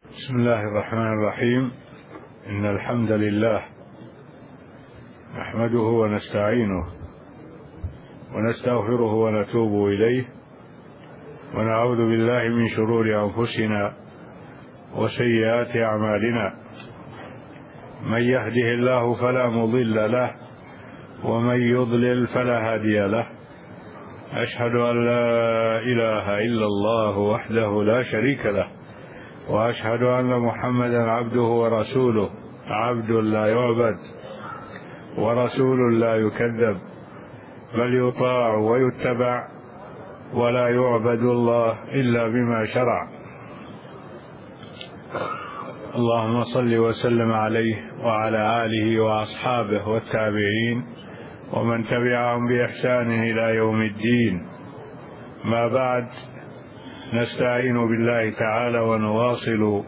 بسم الله الرحمن الرحيم. إن الحمد لله نحمده ونستعينه ونستغفره ونتوب إليه، ونعوذ بالله من شرور أنفسنا وسيئات أعمالنا. من يهده الله فلا مضل له، ومن يضلل فلا هادي له. أشهد أن لا إله إلا الله وحده لا شريك له، وأشهد أن محمدا عبده ورسوله، عبد لا يعبد ورسول لا يكذب، بل يطاع ويتبع، ولا يعبد الله إلا بما شرع. اللهم صل وسلم عليه وعلى آله وأصحابه والتابعين ومن تبعهم بإحسان إلى يوم الدين. ما بعد، نستعين بالله تعالى ونواصل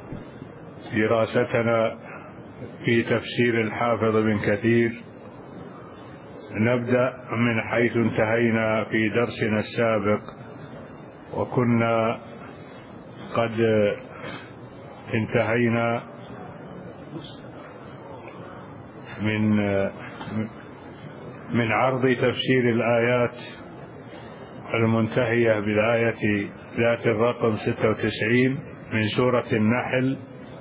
دراستنا في تفسير الحافظ بن كثير. نبدأ من حيث انتهينا في درسنا السابق، وكنا قد انتهينا من عرض تفسير الآيات المنتهية بالآية ذات الرقم 96 من سورة النحل.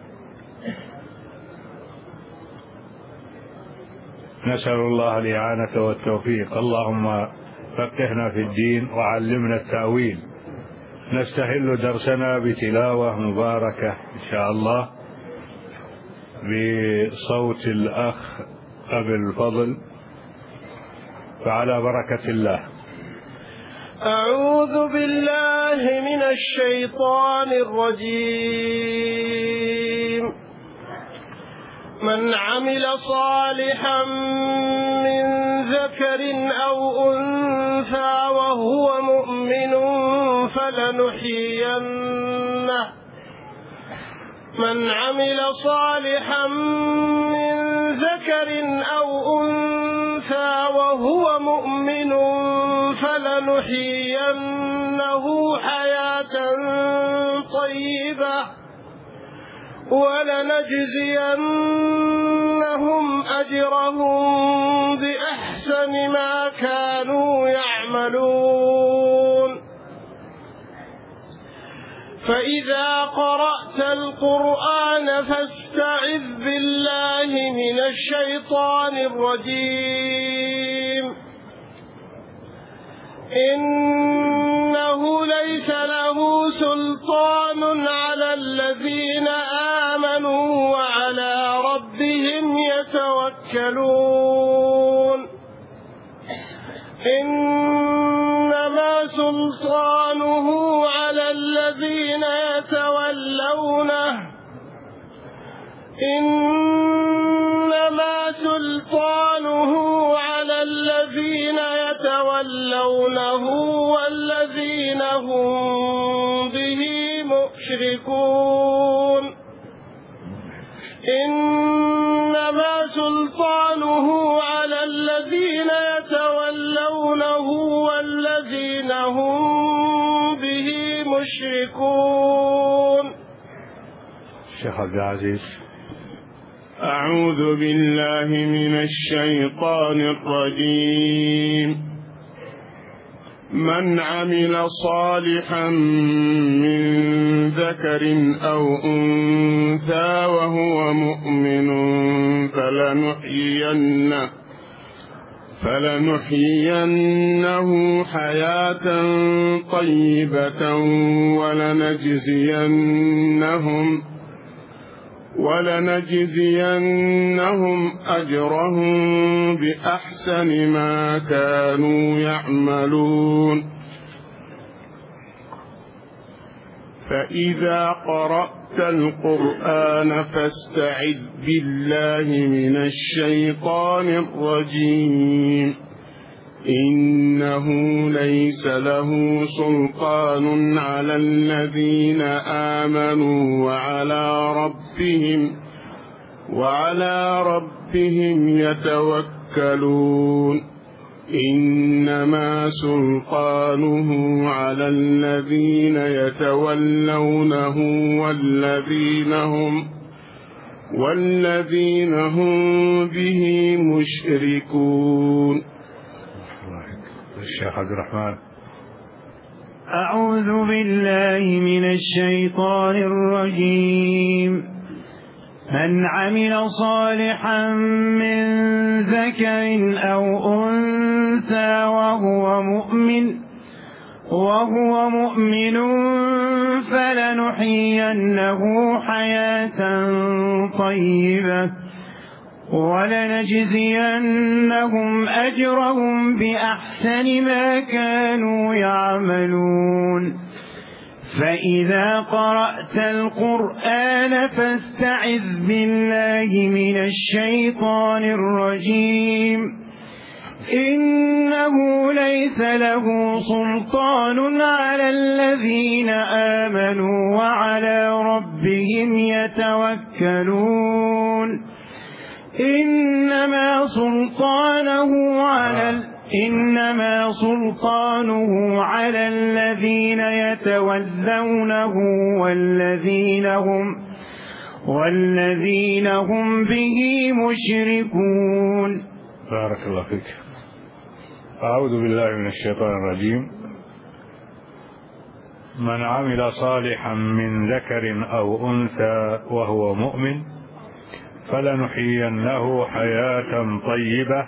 نسأل الله الإعانة والتوفيق. اللهم فقهنا في الدين وعلمنا التأويل. نستهل درسنا بتلاوة مباركة إن شاء الله بصوت الأخ أبي الفضل، فعلى بركة الله. أعوذ بالله من الشيطان الرجيم. من عمل صالحا من ذكر أو أنثى وهو مؤمن فلنحيينه حياة طيبة ولنجزينهم أجرهم بأحسن ما كانوا يعملون. فإذا قرأت القرآن فاستعذ بالله من الشيطان الرجيم. إنه ليس له سلطان على الذين آمنوا وعلى ربهم يتوكلون. إنما سلطانه على الذين يتولونه والذين هم به مشركون. إنما سلطانه على الذين يتولونه والذين هم به مشركون. شيخ عبد العزيز. أعوذ بالله من الشيطان الرجيم. من عمل صالحا من ذكر أو أنثى وهو مؤمن فلنحيينه حياة طيبة ولنجزينهم أجرهم بأحسن ما كانوا يعملون. فإذا قرأت القرآن فاستعذ بالله من الشيطان الرجيم. إنه ليس له سلطان على الذين آمنوا وعلى ربهم يتوكلون. إنما سلطانه على الذين يتولونه والذين هم به مشركون. الشيخ عبد الرحمن. أعوذ بالله من الشيطان الرجيم. من عمل صالحا من ذكر أو أنثى وهو مؤمن فلنحيينه حياة طيبة ولنجزينهم أجرهم بأحسن ما كانوا يعملون. فإذا قرأت القرآن فاستعذ بالله من الشيطان الرجيم إنه ليس له سلطان على الذين آمنوا وعلى ربهم يتوكلون. إنما سلطانه على الذين يتولونه والذين هم به مشركون. بارك الله فيك. أعوذ بالله من الشيطان الرجيم. من عمل صالحا من ذكر أو أنثى وهو مؤمن فلنحيينه حياة طيبة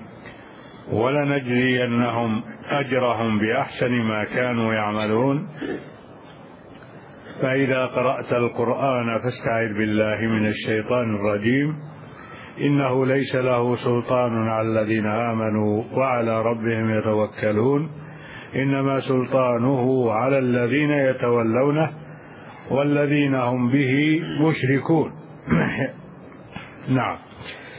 ولنجزينهم أجرهم بأحسن ما كانوا يعملون. فإذا قرأت القرآن فاستعذ بالله من الشيطان الرجيم إنه ليس له سلطان على الذين آمنوا وعلى ربهم يتوكلون. إنما سلطانه على الذين يتولونه والذين هم به مشركون. نعم.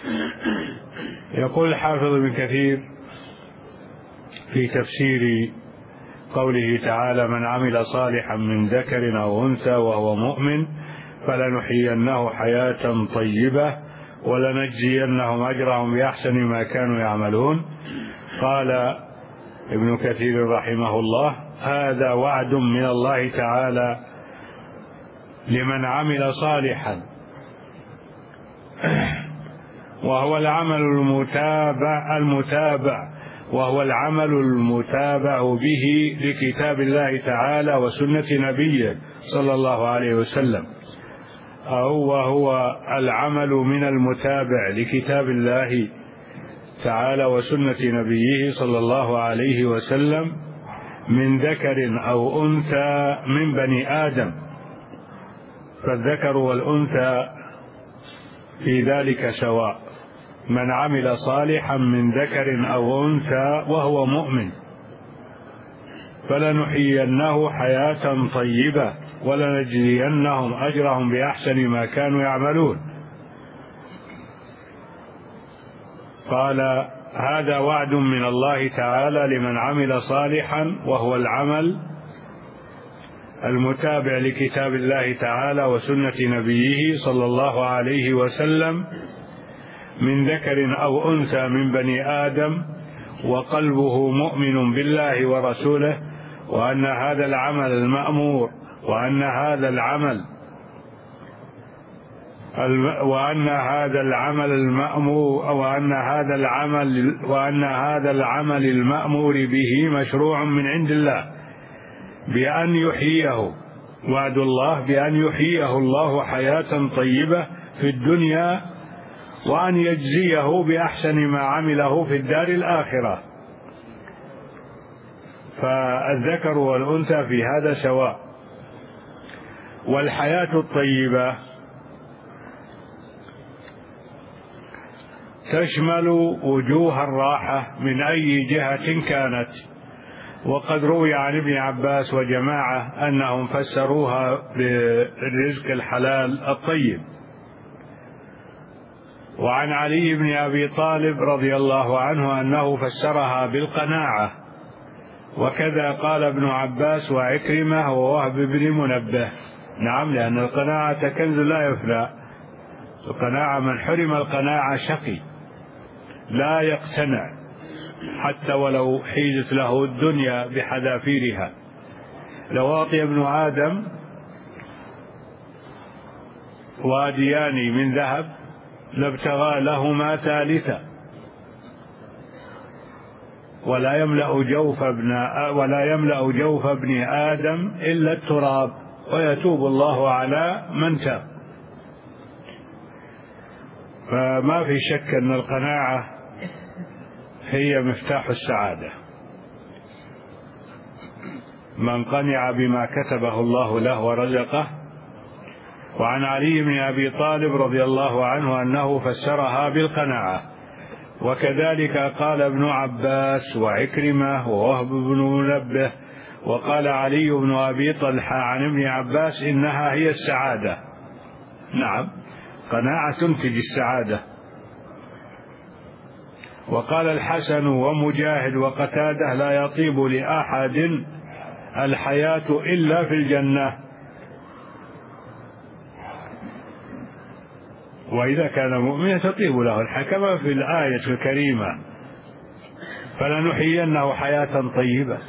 يقول الحافظ ابن كثير في تفسير قوله تعالى: من عمل صالحا من ذكر أو أنثى وهو مؤمن فلنحيينه حياة طيبة ولنجزينهم أجرهم بأحسن ما كانوا يعملون. قال ابن كثير رحمه الله: هذا وعد من الله تعالى لمن عمل صالحا، وهو العمل المتابع به لكتاب الله تعالى وسنة نبيه صلى الله عليه وسلم، أو وهو العمل من المتابع لكتاب الله تعالى وسنة نبيه صلى الله عليه وسلم من ذكر أو أنثى من بني آدم، فالذكر والأنثى في ذلك سواء. من عمل صالحا من ذكر أو أنثى وهو مؤمن فلنحيينه حياة طيبة ولنجزينهم أجرهم بأحسن ما كانوا يعملون. قال: هذا وعد من الله تعالى لمن عمل صالحا، وهو العمل المتابع لكتاب الله تعالى وسنة نبيه صلى الله عليه وسلم من ذكر أو أنثى من بني آدم وقلبه مؤمن بالله ورسوله، وأن هذا العمل المأمور وأن هذا العمل المأمور به مشروع من عند الله بأن يحييه، وعد الله بأن يحييه الله حياة طيبة في الدنيا وأن يجزيه بأحسن ما عمله في الدار الآخرة. فالذكر والأنثى في هذا سواء. والحياة الطيبة تشمل وجوه الراحة من أي جهة كانت، وقد روي عن ابن عباس وجماعة أنهم فسروها بالرزق الحلال الطيب. وعن علي بن أبي طالب رضي الله عنه أنه فسرها بالقناعة، وكذا قال ابن عباس وعكرمة ووهب بن منبه. نعم، لأن القناعة كنز لا يفنى. القناعة من حرم القناعة شقي لا يقتنع، حتى ولو حيزت له الدنيا بحذافيرها. لو أعطي ابن آدم واديان من ذهب لابتغى لهما ثالثا، ولا يملأ جوف ابن آدم إلا التراب، ويتوب الله على من تاب. فما في شك أن القناعة هي مفتاح السعادة. من قنع بما كتبه الله له ورزقه. وعن علي بن أبي طالب رضي الله عنه أنه فسرها بالقناعة، وكذلك قال ابن عباس وعكرمة ووهب بن منبه، وقال علي بن أبي طلحة عن ابن عباس إنها هي السعادة. نعم، قناعة تنتج السعادة. وقال الحسن ومجاهد وقتاده لا يطيب لأحد الحياة إلا في الجنة. وإذا كان مؤمنا تطيب له الحياة كما في الآية الكريمة فلنحيينه حياة طيبة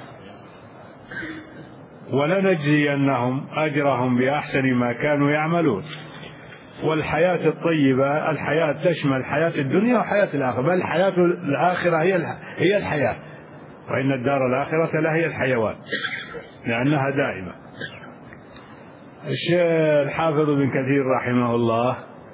ولنجزينهم أجرهم بأحسن ما كانوا يعملون. والحياة الطيبة الحياة تشمل حياة الدنيا وحياة الآخرة، بل الحياة الآخرة هي الحياة، وإن الدار الآخرة لهي الحيوان لأنها دائمة. الحافظ ابن كثير رحمه الله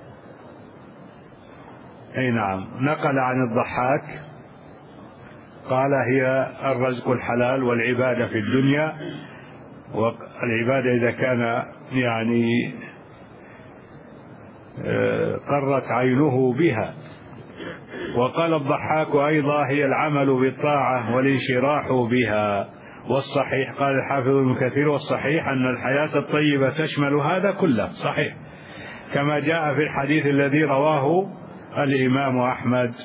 أي نعم نقل عن الضحاك قال هي الرزق الحلال والعبادة في الدنيا، والعبادة إذا كان يعني قرت عينه بها. وقال الضحاك أيضا هي العمل بالطاعة والانشراح بها. والصحيح قال الحافظ ابن كثير والصحيح أن الحياة الطيبة تشمل هذا كله، صحيح، كما جاء في الحديث الذي رواه الإمام أحمد.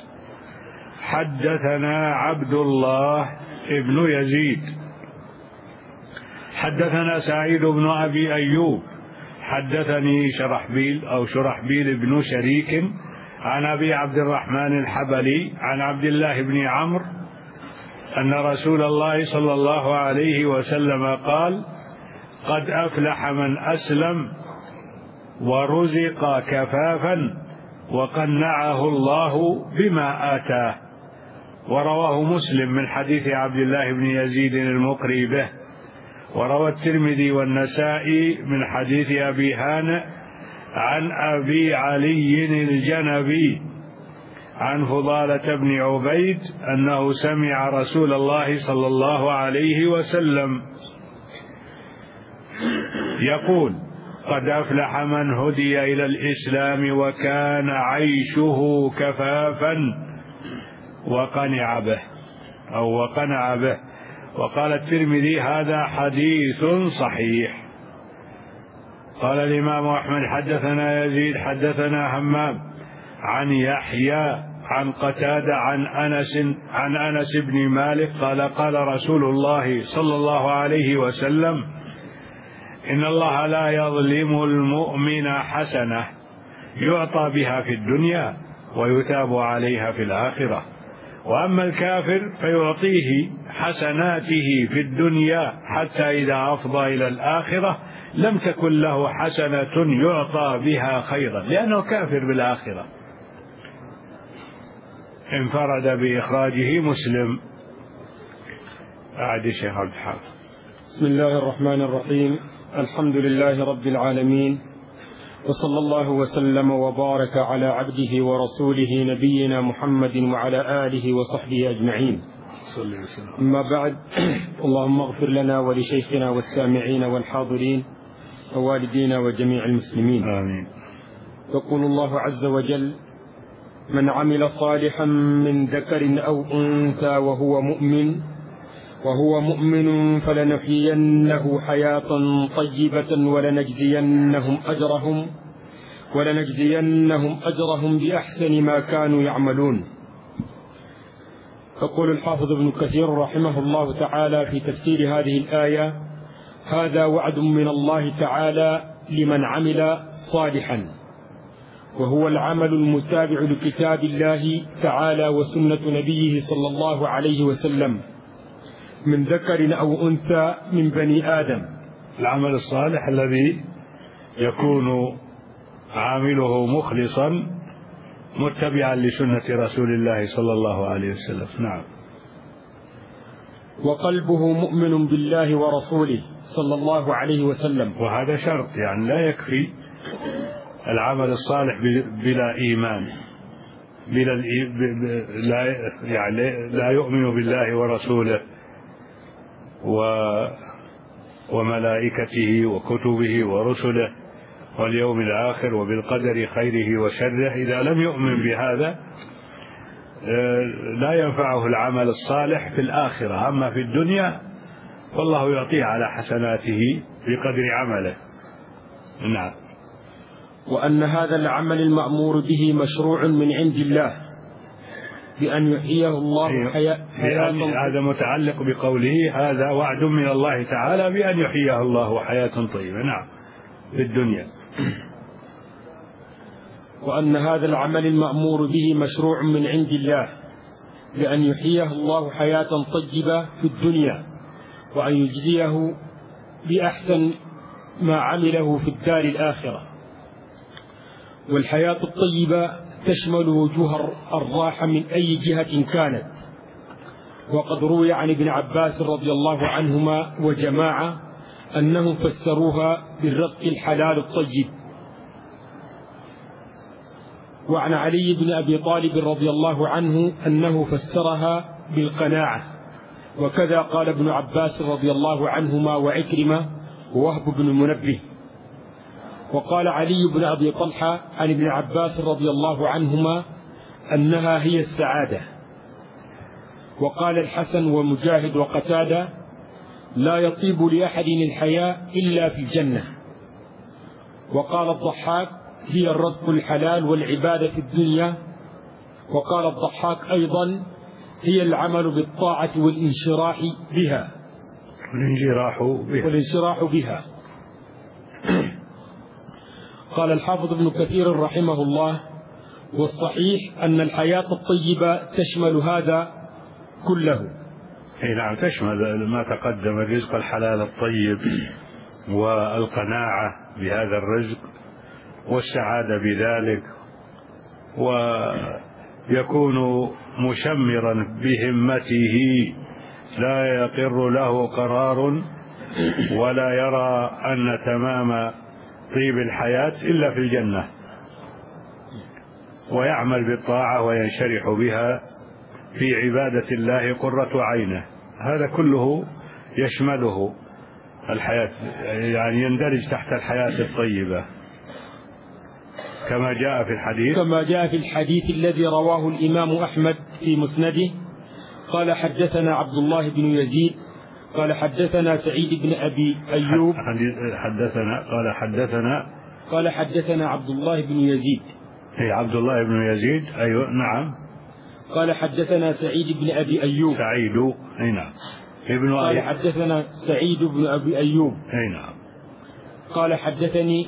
حدثنا عبد الله ابن يزيد حدثنا سعيد بن أبي أيوب حدثني شرحبيل بن شريك عن أبي عبد الرحمن الحبلي عن عبد الله بن عمرو أن رسول الله صلى الله عليه وسلم قال: قد أفلح من أسلم ورزق كفافا وقنعه الله بما آتاه. ورواه مسلم من حديث عبد الله بن يزيد المقري به. وروى الترمذي والنسائي من حديث أبي هانئ عن أبي علي الجنبي عن فضالة بن عبيد أنه سمع رسول الله صلى الله عليه وسلم يقول: قد أفلح من هدي إلى الإسلام وكان عيشه كفافا وقنع به. وقال الترمذي: هذا حديث صحيح. قال الإمام أحمد: حدثنا يزيد حدثنا همام عن يحيى عن قتادة عن أنس بن مالك قال: قال رسول الله صلى الله عليه وسلم: إن الله لا يظلم المؤمن حسنة يعطى بها في الدنيا ويثاب عليها في الآخرة، وأما الكافر فيعطيه حسناته في الدنيا حتى إذا أفضى إلى الآخرة لم تكن له حسنة يعطى بها خيرا، لأنه كافر بالآخرة. انفرد بإخراجه مسلم. أعد الشيخ عبد الحافظ. بسم الله الرحمن الرحيم. الحمد لله رب العالمين، وصلى الله وسلم وبارك على عبده ورسوله نبينا محمد وعلى آله وصحبه أجمعين. أما بعد، اللهم اغفر لنا ولشيخنا والسامعين والحاضرين ووالدينا وجميع المسلمين، آمين. يقول الله عز وجل: من عمل صالحا من ذكر أو أنثى وهو مؤمن فلنحيينه حياة طيبة ولنجزينهم أجرهم بأحسن ما كانوا يعملون. يقول الحافظ ابن كثير رحمه الله تعالى في تفسير هذه الآية: هذا وعد من الله تعالى لمن عمل صالحا، وهو العمل المتابع لكتاب الله تعالى وسنة نبيه صلى الله عليه وسلم من ذكر أو أنثى من بني آدم. العمل الصالح الذي يكون عامله مخلصا متبعا لسنة رسول الله صلى الله عليه وسلم. نعم. وقلبه مؤمن بالله ورسوله صلى الله عليه وسلم. وهذا شرط، يعني لا يكفي العمل الصالح بلا إيمان، لا يؤمن بالله ورسوله وملائكته وكتبه ورسله واليوم الآخر وبالقدر خيره وشره. إذا لم يؤمن بهذا لا ينفعه العمل الصالح في الآخرة. أما في الدنيا والله يعطيه على حسناته بقدر عمله. نعم. وأن هذا العمل المأمور به مشروع من عند الله بأن يحييه الله حياة. هذا متعلق بقوله هذا وعد من الله تعالى بأن يحييه الله حياة طيبة. نعم. في الدنيا. وأن هذا العمل المأمور به مشروع من عند الله بأن يحييه الله حياة طيبة في الدنيا وأن يجزيه بأحسن ما عمله في الدار الآخرة. والحياة الطيبة تشمل وجوه الراحة من أي جهة كانت. وقد روي عن ابن عباس رضي الله عنهما وجماعة أنهم فسروها بالرزق الحلال الطيب. وعن علي بن أبي طالب رضي الله عنه أنه فسرها بالقناعة. وكذا قال ابن عباس رضي الله عنهما وعكرمة ووهب بن المنبه. وقال علي بن أبي طلحة عن ابن عباس رضي الله عنهما أنها هي السعادة. وقال الحسن ومجاهد وقتادة لا يطيب لأحد الحياة إلا في الجنة. وقال الضحاك هي الرزق الحلال والعبادة في الدنيا. وقال الضحاك أيضا هي العمل بالطاعة والانشراح بها. قال الحافظ ابن كثير رحمه الله والصحيح أن الحياة الطيبة تشمل هذا كله. نعم، تشمل ما تقدم: الرزق الحلال الطيب والقناعة بهذا الرزق والسعادة بذلك، ويكون مشمرا بهمته لا يقر له قرار ولا يرى أن تمام طيب الحياة إلا في الجنة، ويعمل بالطاعة وينشرح بها في عبادة الله قرة عينه. هذا كله يشمله الحياة، يعني يندرج تحت الحياة الطيبة كما جاء في الحديث الذي رواه الإمام أحمد في مسنده. قال حدثنا عبد الله بن يزيد قال حدثنا سعيد بن أبي أيوب قال حدثنا عبد الله بن يزيد. عبد الله بن يزيد، أيوة، نعم. قال حدثنا سعيد بن أبي أيوب. نعم. قال حدثنا سعيد بن أبي أيوب. نعم. قال حدثني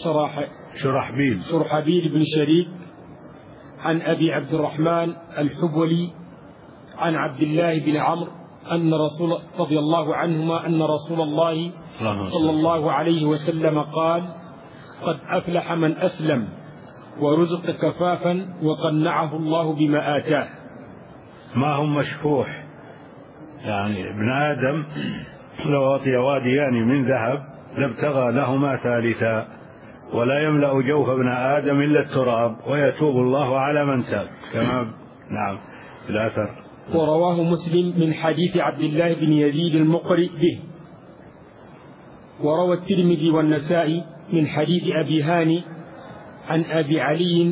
شرحبيل بن شريك عن أبي عبد الرحمن الحبولي عن عبد الله بن عمرو أن رسول رضي الله عنهما أن رسول الله صلى الله عليه وسلم قال: قد أفلح من أسلم ورزق كفافا وقنعه الله بما آتاه. ما هم مشفوح، يعني ابن آدم لو أعطي واديان من ذهب لابتغى لهما ثالثا، ولا يملأ جوف ابن آدم إلا التراب ويتوب الله على من تاب، كما نعم الأثر. ورواه مسلم من حديث عبد الله بن يزيد المقرئ به. وروى الترمذي والنسائي من حديث أبي هاني عن أبي علي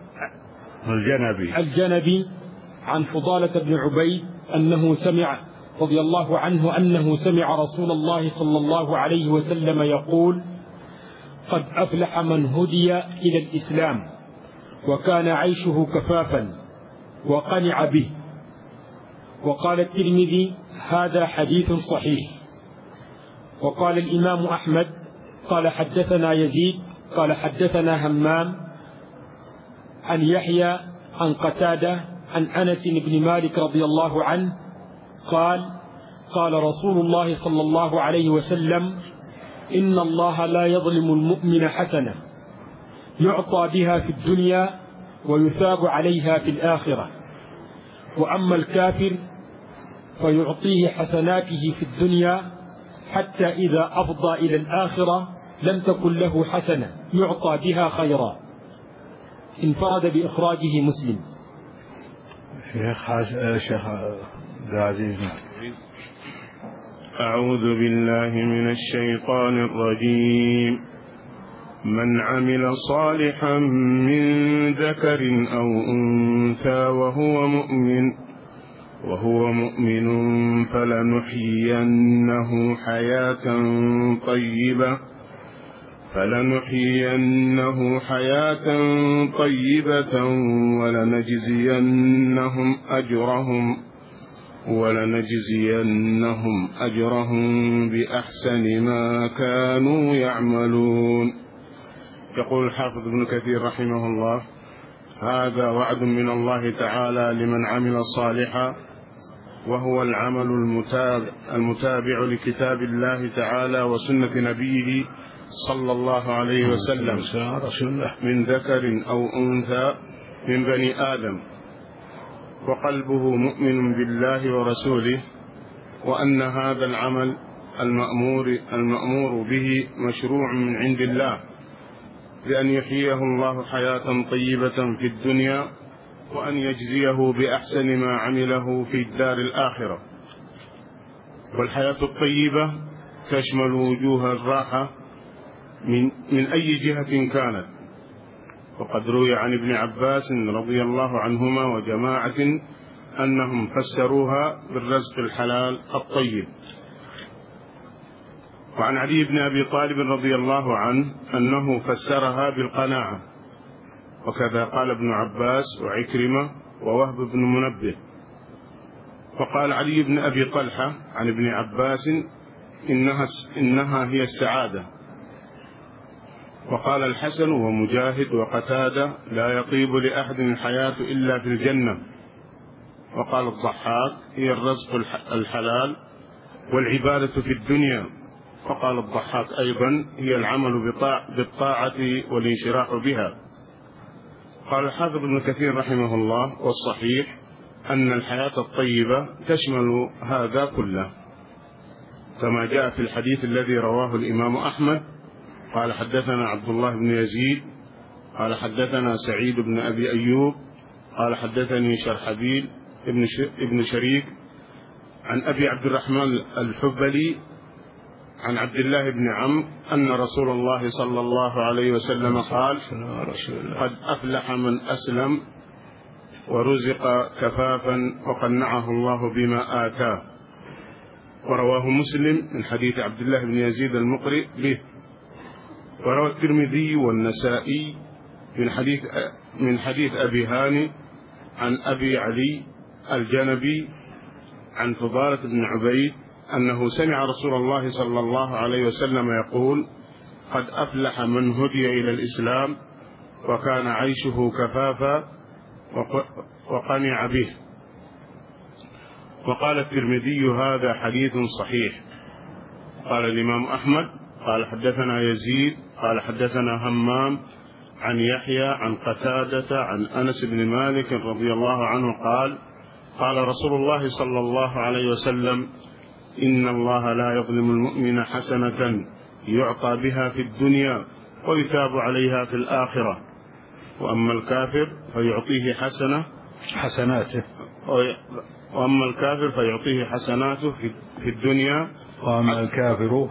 الجنبي عن فضالة بن عبيد أنه سمع رضي الله عنه أنه سمع رسول الله صلى الله عليه وسلم يقول: قد أفلح من هدي إلى الإسلام وكان عيشه كفافا وقنع به. وقال الترمذي: هذا حديث صحيح. وقال الإمام أحمد: قال حدثنا يزيد قال حدثنا همام عن يحيى عن قتادة عن أنس بن مالك رضي الله عنه قال قال رسول الله صلى الله عليه وسلم إن الله لا يظلم المؤمن حسنة يعطى بها في الدنيا ويثاب عليها في الآخرة، وأما الكافر فيعطيه حسناته في الدنيا حتى إذا أفضى إلى الآخرة لم تكن له حسنة يعطى بها خيرا. انفرد بإخراجه مسلم. شيخ العزيز. أعوذ بالله من الشيطان الرجيم. من عمل صالحا من ذكر أو أنثى وهو مؤمن فلنحيينه حياة طيبة ولنجزينهم أجرهم بأحسن ما كانوا يعملون. يقول الحافظ ابن كثير رحمه الله: هذا وعد من الله تعالى لمن عمل صالحا، وهو العمل المتابع لكتاب الله تعالى وسنة نبيه صلى الله عليه وسلم من ذكر أو أنثى من بني آدم، وقلبه مؤمن بالله ورسوله، وأن هذا العمل المأمور به مشروع من عند الله، بأن يحييه الله حياة طيبة في الدنيا، وأن يجزيه بأحسن ما عمله في الدار الآخرة. والحياة الطيبة تشمل وجوه الراحة من أي جهة كانت، وقد روي عن ابن عباس رضي الله عنهما وجماعة أنهم فسروها بالرزق الحلال الطيب. وعن علي بن أبي طالب رضي الله عنه أنه فسرها بالقناعة، وكذا قال ابن عباس وعكرمة ووهب بن منبه. وقال علي بن أبي طلحة عن ابن عباس إنها هي السعادة. وقال الحسن ومجاهد وقتادة: لا يطيب لأحد الحياة إلا في الجنة. وقال الضحاك: هي الرزق الحلال والعبادة في الدنيا. وقال الضحاك أيضا: هي العمل بالطاعة والانشراح بها. قال الحافظ ابن كثير رحمه الله: والصحيح أن الحياة الطيبة تشمل هذا كله، كما جاء في الحديث الذي رواه الإمام أحمد قال: حدثنا عبد الله بن يزيد قال: حدثنا سعيد بن أبي أيوب قال: حدثني شرحبيل ابن شريك عن أبي عبد الرحمن الحبلي عن عبد الله بن عمرو أن رسول الله صلى الله عليه وسلم قال: قد أفلح من أسلم ورزق كفافا وقنعه الله بما آتاه. ورواه مسلم من حديث عبد الله بن يزيد المقرئ به. وروى الترمذي والنسائي من حديث أبي هاني عن أبي علي الجنبي عن فضالة بن عبيد أنه سمع رسول الله صلى الله عليه وسلم يقول: قد أفلح من هدي إلى الإسلام وكان عيشه كفافا وقنع به. وقال الترمذي: هذا حديث صحيح. قال الإمام أحمد: قال حدثنا يزيد قال حدثنا همام عن يحيى عن قتادة عن أنس بن مالك رضي الله عنه قال: قال رسول الله صلى الله عليه وسلم: إن الله لا يظلم المؤمن حسنة يعطى بها في الدنيا ويثاب عليها في الآخرة، وأما الكافر فيعطيه حسناته في الدنيا، وأما الكافر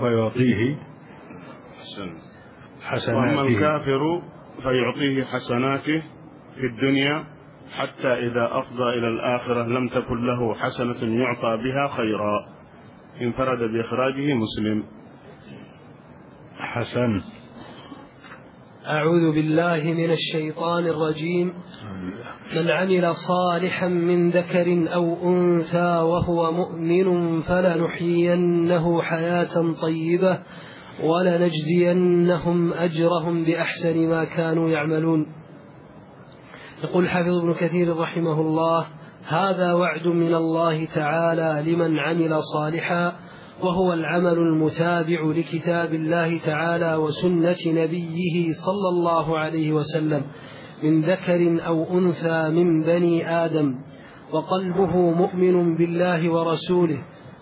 فيعطيه حسناته في الدنيا حتى إذا أفضى إلى الآخرة لم تكن له حسنة يعطى بها خيرا. انفرد بإخراجه مسلم. حسن. أعوذ بالله من الشيطان الرجيم. من عمل صالحا من ذكر أو أنثى وهو مؤمن فلنحيينه حياة طيبة ولنجزينهم أجرهم بأحسن ما كانوا يعملون. يقول حافظ ابن كثير رحمه الله: هذا وعد من الله تعالى لمن عمل صالحا، وهو العمل المتابع لكتاب الله تعالى وسنة نبيه صلى الله عليه وسلم من ذكر أو أنثى من بني آدم، وقلبه مؤمن بالله ورسوله،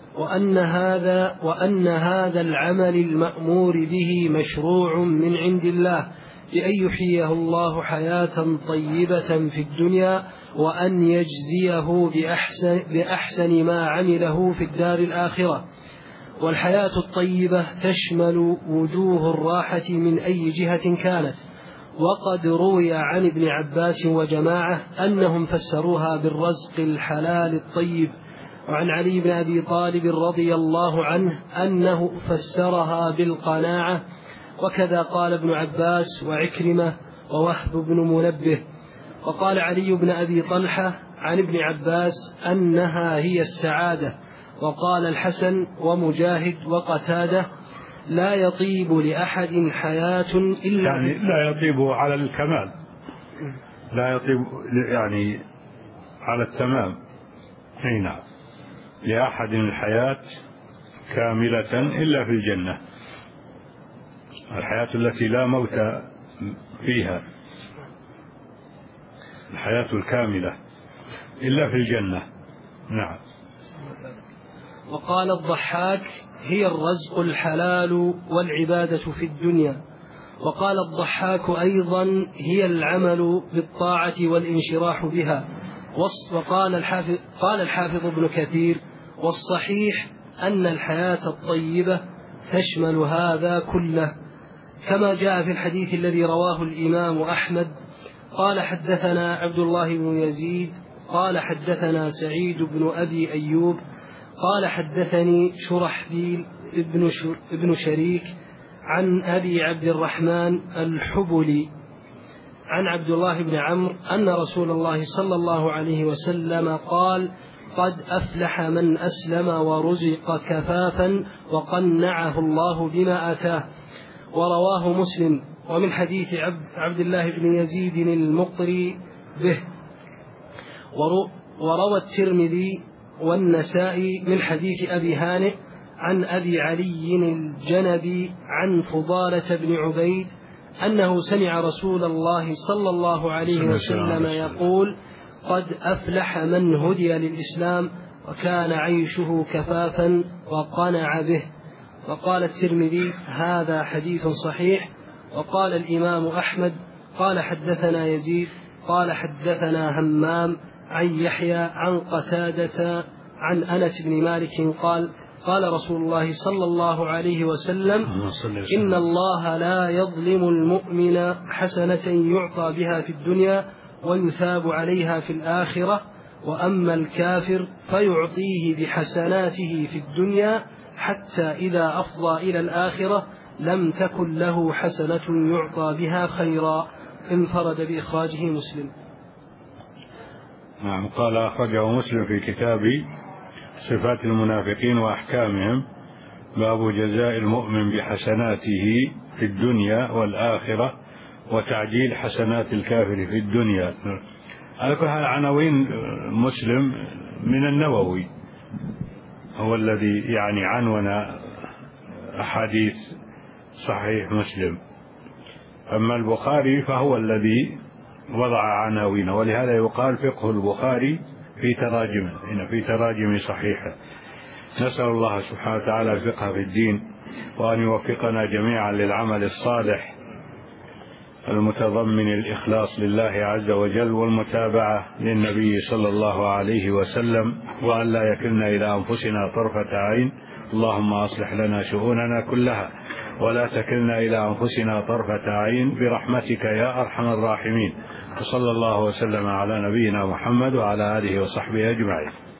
وأن هذا العمل المأمور به مشروع من عند الله، بأن يحييه الله حياة طيبة في الدنيا، وأن يجزيه بأحسن ما عمله في الدار الآخرة. والحياة الطيبة تشمل وجوه الراحة من أي جهة كانت. وقد روي عن ابن عباس وجماعة أنهم فسروها بالرزق الحلال الطيب، وعن علي بن أبي طالب رضي الله عنه أنه فسرها بالقناعة، وكذا قال ابن عباس وعكرمة ووهب بن منبه. وقال علي بن أبي طلحة عن ابن عباس أنها هي السعادة. وقال الحسن ومجاهد وقتادة: لا يطيب لأحد حياة إلا يعني لا يطيب على الكمال، لا يطيب يعني على التمام. أي نعم، لأحد الحياة كاملة إلا في الجنة، الحياة التي لا موت فيها، الحياة الكاملة إلا في الجنة. نعم. وقال الضحاك: هي الرزق الحلال والعبادة في الدنيا. وقال الضحاك أيضا: هي العمل بالطاعة والانشراح بها. وقال الحافظ ابن كثير: والصحيح أن الحياة الطيبة تشمل هذا كله، كما جاء في الحديث الذي رواه الإمام أحمد قال: حدثنا عبد الله بن يزيد قال حدثنا سعيد بن أبي أيوب قال حدثني شرحبيل ابن شريك عن أبي عبد الرحمن الحبلي عن عبد الله بن عمرو أن رسول الله صلى الله عليه وسلم قال: قد أفلح من أسلم ورزق كفافا وقنعه الله بما آتاه. ورواه مسلم. ومن حديث عبد الله بن يزيد المقري به. وروى الترمذي والنسائي من حديث أبي هانئ عن أبي علي الجنبي عن فضالة بن عبيد أنه سمع رسول الله صلى الله عليه وسلم يقول: قد أفلح من هدي للإسلام وكان عيشه كفافا وقنع به. وقال الترمذي: هذا حديث صحيح. وقال الإمام أحمد: قال حدثنا يزيد قال حدثنا همام عن يحيى عن قتادة عن أنس بن مالك قال: قال رسول الله صلى الله عليه وسلم: إن الله لا يظلم المؤمن حسنة يعطى بها في الدنيا ويثاب عليها في الآخرة، وأما الكافر فيعطيه بحسناته في الدنيا حتى إذا أفضى إلى الآخرة لم تكن له حسنة يعطى بها خيرا. انفرد بإخراجه مسلم. نعم. قال: أخرجه مسلم في كتاب صفات المنافقين وأحكامهم، باب جزاء المؤمن بحسناته في الدنيا والآخرة وتعجيل حسنات الكافر في الدنيا. على كل حال عناوين مسلم من النووي هو الذي يعني عنون أحاديث صحيح مسلم، أما البخاري فهو الذي وضع عناوينه، ولهذا يقال فقه البخاري في تراجمه، هنا في تراجم صحيحة. نسأل الله سبحانه وتعالى الفقه في الدين، وأن يوفقنا جميعا للعمل الصالح المتضمن الإخلاص لله عز وجل والمتابعة للنبي صلى الله عليه وسلم، وأن لا يكلنا إلى أنفسنا طرفة عين. اللهم أصلح لنا شؤوننا كلها ولا تكلنا إلى أنفسنا طرفة عين برحمتك يا أرحم الراحمين. وصلى الله وسلم على نبينا محمد وعلى آله وصحبه أجمعين.